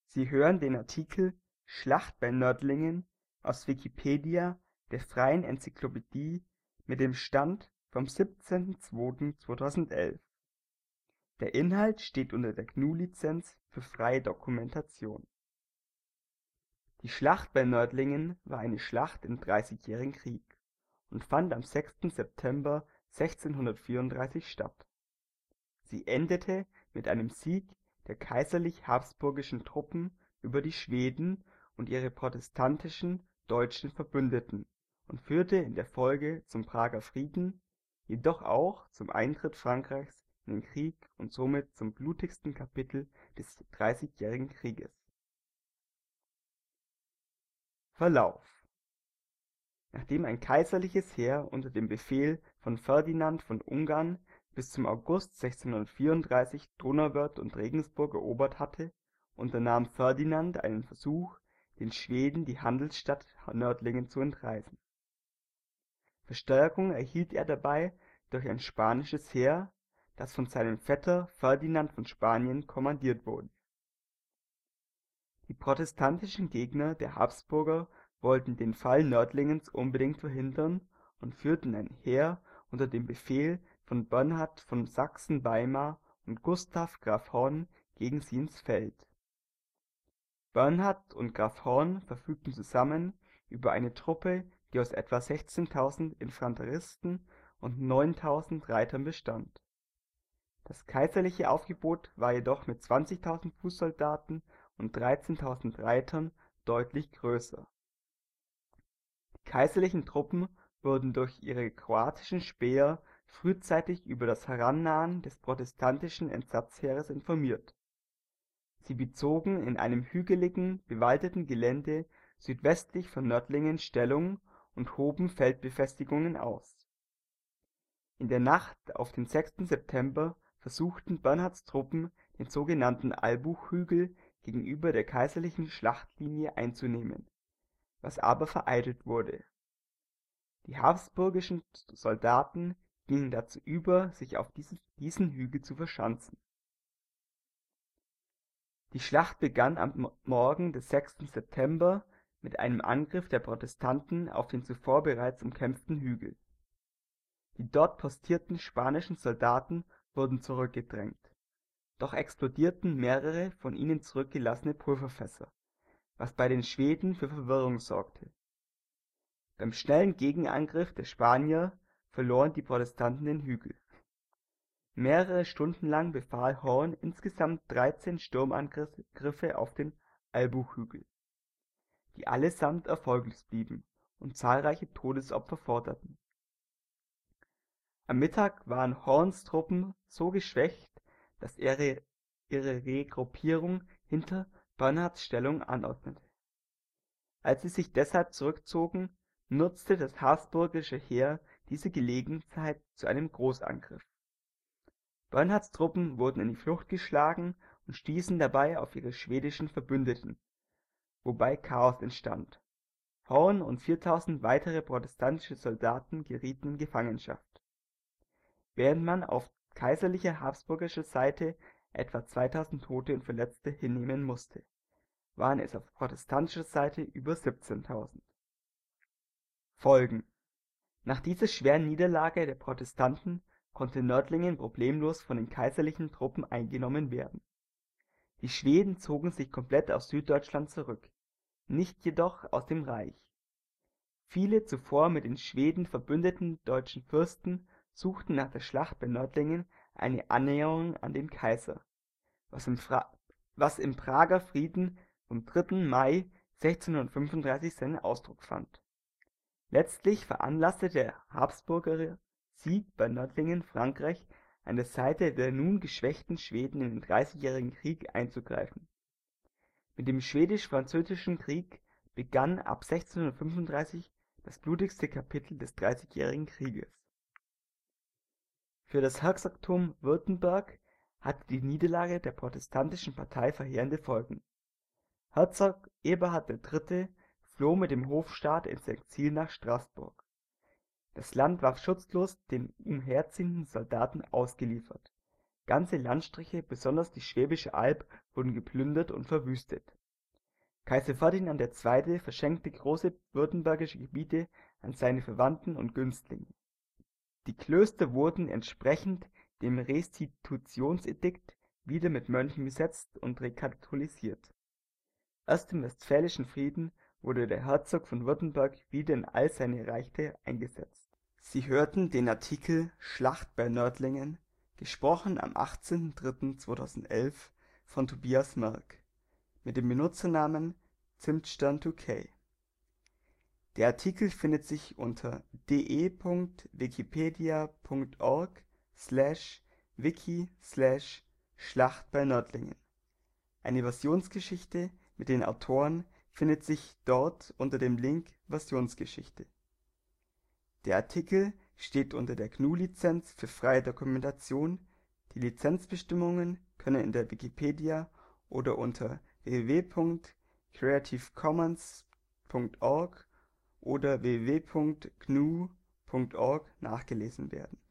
Sie hören den Artikel Schlacht bei Nördlingen, aus Wikipedia, der freien Enzyklopädie. Mit dem Stand vom Der Inhalt steht unter der GNU Lizenz für freie Dokumentation. Die Schlacht bei Nördlingen war eine Schlacht im Dreißigjährigen Krieg und fand am 6. September 1634 statt. Sie endete mit einem Sieg der kaiserlich-habsburgischen Truppen über die Schweden und ihre protestantischen deutschen Verbündeten und führte in der Folge zum Prager Frieden, jedoch auch zum Eintritt Frankreichs in den Krieg und somit zum blutigsten Kapitel des Dreißigjährigen Krieges. Verlauf: Nachdem ein kaiserliches Heer unter dem Befehl von Ferdinand von Ungarn bis zum August 1634 Donauwörth und Regensburg erobert hatte, unternahm Ferdinand einen Versuch, den Schweden die Handelsstadt Nördlingen zu entreißen. Verstärkung erhielt er dabei durch ein spanisches Heer, das von seinem Vetter Ferdinand von Spanien kommandiert wurde. Die protestantischen Gegner der Habsburger wollten den Fall Nördlingens unbedingt verhindern und führten ein Heer unter dem Befehl von Bernhard von Sachsen-Weimar und Gustav Graf Horn gegen sie ins Feld. Bernhard und Graf Horn verfügten zusammen über eine Truppe, die aus etwa 16.000 Infanteristen und 9.000 Reitern bestand. Das kaiserliche Aufgebot war jedoch mit 20.000 Fußsoldaten und 13.000 Reitern deutlich größer. Die kaiserlichen Truppen wurden durch ihre kroatischen Späher frühzeitig über das Herannahen des protestantischen Entsatzheeres informiert. Sie bezogen in einem hügeligen, bewaldeten Gelände südwestlich von Nördlingen Stellung und hoben Feldbefestigungen aus. In der Nacht auf den 6. September versuchten Bernhards Truppen, den sogenannten Albuch-Hügel gegenüber der kaiserlichen Schlachtlinie einzunehmen, was aber vereitelt wurde. Die habsburgischen Soldaten gingen dazu über, sich auf diesen Hügel zu verschanzen. Die Schlacht begann am Morgen des 6. September mit einem Angriff der Protestanten auf den zuvor bereits umkämpften Hügel. Die dort postierten spanischen Soldaten wurden zurückgedrängt, doch explodierten mehrere von ihnen zurückgelassene Pulverfässer, was bei den Schweden für Verwirrung sorgte. Beim schnellen Gegenangriff der Spanier verloren die Protestanten den Hügel. Mehrere Stunden lang befahl Horn insgesamt 13 Sturmangriffe auf den Albuch-Hügel, die allesamt erfolglos blieben und zahlreiche Todesopfer forderten. Am Mittag waren Horns Truppen so geschwächt, dass er ihre Regruppierung hinter Bernhards Stellung anordnete. Als sie sich deshalb zurückzogen, nutzte das habsburgische Heer diese Gelegenheit zu einem Großangriff. Bernhards Truppen wurden in die Flucht geschlagen und stießen dabei auf ihre schwedischen Verbündeten, wobei Chaos entstand. Horn und 4.000 weitere protestantische Soldaten gerieten in Gefangenschaft. Während man auf kaiserlicher habsburgischer Seite etwa 2.000 Tote und Verletzte hinnehmen musste, waren es auf protestantischer Seite über 17.000. Folgen: Nach dieser schweren Niederlage der Protestanten konnte Nördlingen problemlos von den kaiserlichen Truppen eingenommen werden. Die Schweden zogen sich komplett aus Süddeutschland zurück, nicht jedoch aus dem Reich. Viele zuvor mit den Schweden verbündeten deutschen Fürsten suchten nach der Schlacht bei Nördlingen eine Annäherung an den Kaiser, was im Prager Frieden vom 3. Mai 1635 seinen Ausdruck fand. Letztlich veranlasste der Habsburger Sieg bei Nördlingen Frankreich, an der Seite der nun geschwächten Schweden in den Dreißigjährigen Krieg einzugreifen. Mit dem Schwedisch-Französischen Krieg begann ab 1635 das blutigste Kapitel des Dreißigjährigen Krieges. Für das Herzogtum Württemberg hatte die Niederlage der protestantischen Partei verheerende Folgen. Herzog Eberhard III. Floh mit dem Hofstaat ins Exil nach Straßburg. Das Land war schutzlos den umherziehenden Soldaten ausgeliefert. Ganze Landstriche, besonders die Schwäbische Alb, wurden geplündert und verwüstet. Kaiser Ferdinand II. Verschenkte große württembergische Gebiete an seine Verwandten und Günstlinge. Die Klöster wurden entsprechend dem Restitutionsedikt wieder mit Mönchen besetzt und rekatholisiert. Erst im Westfälischen Frieden wurde der Herzog von Württemberg wieder in all seine Rechte eingesetzt. Sie hörten den Artikel Schlacht bei Nördlingen, gesprochen am 18.03.2011 von Tobias Merck, mit dem Benutzernamen Zimtstern2k. Der Artikel findet sich unter de.wikipedia.org/wiki/Schlacht bei Nördlingen. Eine Versionsgeschichte mit den Autoren findet sich dort unter dem Link Versionsgeschichte. Der Artikel steht unter der GNU-Lizenz für freie Dokumentation. Die Lizenzbestimmungen können in der Wikipedia oder unter www.creativecommons.org oder www.gnu.org nachgelesen werden